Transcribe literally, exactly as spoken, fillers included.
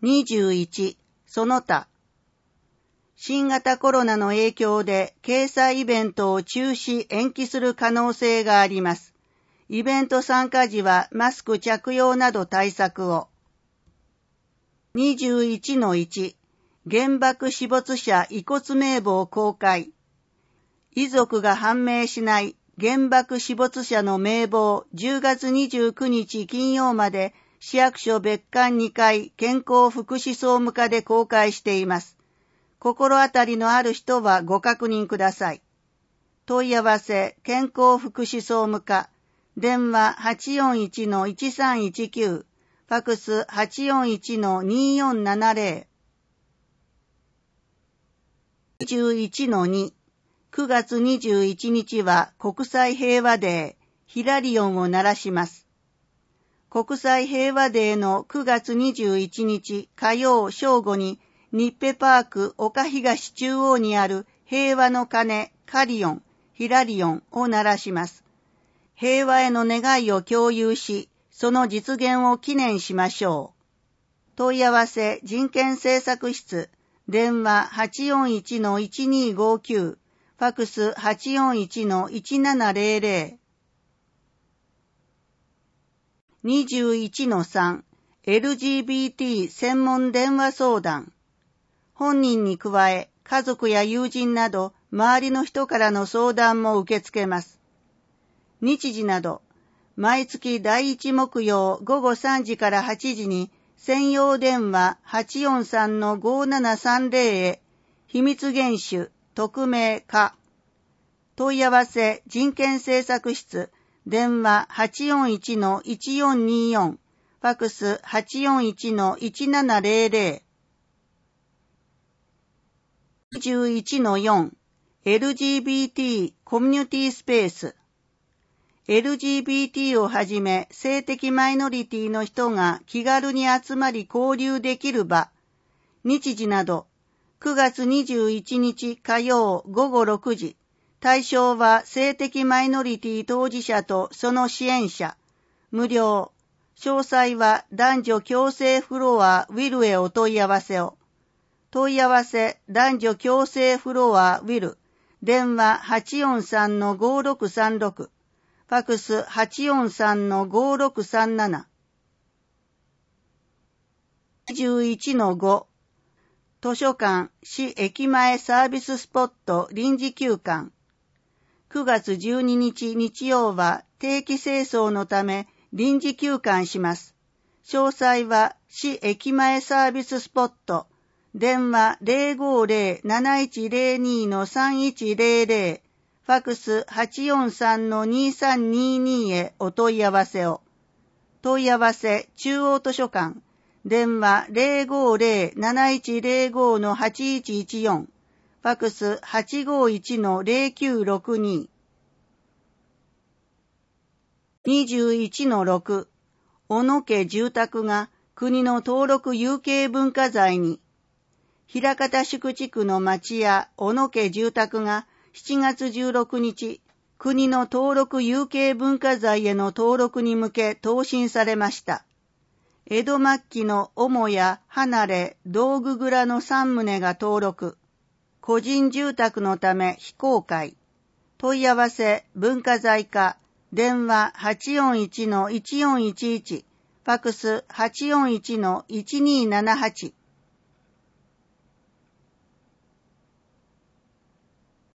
にじゅういち、その他。新型コロナの影響で掲載イベントを中止延期する可能性があります。イベント参加時はマスク着用など対策を。にじゅういちのいち、原爆死没者遺骨名簿を公開。遺族が判明しない原爆死没者の名簿をじゅうがつにじゅうくにち金曜まで市役所別館にかい健康福祉総務課で公開しています。心当たりのある人はご確認ください。問い合わせ健康福祉総務課、電話 はちよんいちのいちさんいちきゅう、ファクス はちよんいちのによんななぜろ。にじゅういちのに、くがつにじゅういちにちは国際平和デー、ヒラリオンを鳴らします。国際平和デーのくがつにじゅういちにち火曜正午に日ペパーク岡東中央にある平和の鐘カリオン、ヒラリオンを鳴らします。平和への願いを共有し、その実現を記念しましょう。問い合わせ人権政策室、電話 はちよんいちのいちにごきゅう、ファクス はちよんいちのいちななぜろぜろ。にじゅういちのさん、エルジービーティー 専門電話相談。本人に加え、家族や友人など、周りの人からの相談も受け付けます。日時など、毎月だいいち木曜ごごさんじからはちじに、専用電話 はちよんさんのごななさんぜろ へ、秘密厳守、匿名可。問い合わせ人権政策室、電話 はちよんいちのいちよんによん、ファクス はちよんいちのいちななぜろぜろ。にじゅういちのよん、エルジービーティー コミュニティスペース。エルジービーティー をはじめ性的マイノリティの人が気軽に集まり交流できる場。日時など、くがつにじゅういちにち火曜ごごろくじ。対象は性的マイノリティ当事者とその支援者。無料。詳細は男女共生フロアウィルへお問い合わせを。問い合わせ男女共生フロアウィル。電話 はちよんさんのごろくさんろく。ファクス はちよんさんのごろくさんなな。にじゅういちのご。図書館市駅前サービススポット臨時休館。くがつじゅうににち日曜は定期清掃のため臨時休館します。詳細は市駅前サービススポット。電話 ぜろごぜろ なないちぜろに のさんいちぜろぜろ。ファクス はちよんさんのにさんにに へお問い合わせを。問い合わせ中央図書館。電話 ぜろごぜろ なないちぜろご のはちいちいちよん。ファクス はちごいちのぜろきゅうろくに。にじゅういちのろく。小野家住宅が国の登録有形文化財に。枚方宿地区の町や小野家住宅がしちがつじゅうろくにち、国の登録有形文化財への登録に向け答申されました。江戸末期の母や離れ、道具蔵のさんとうが登録。個人住宅のため非公開。問い合わせ文化財課。電話 はちよんいちのいちよんいちいち。ファクス はちよんいちのいちにーななはち。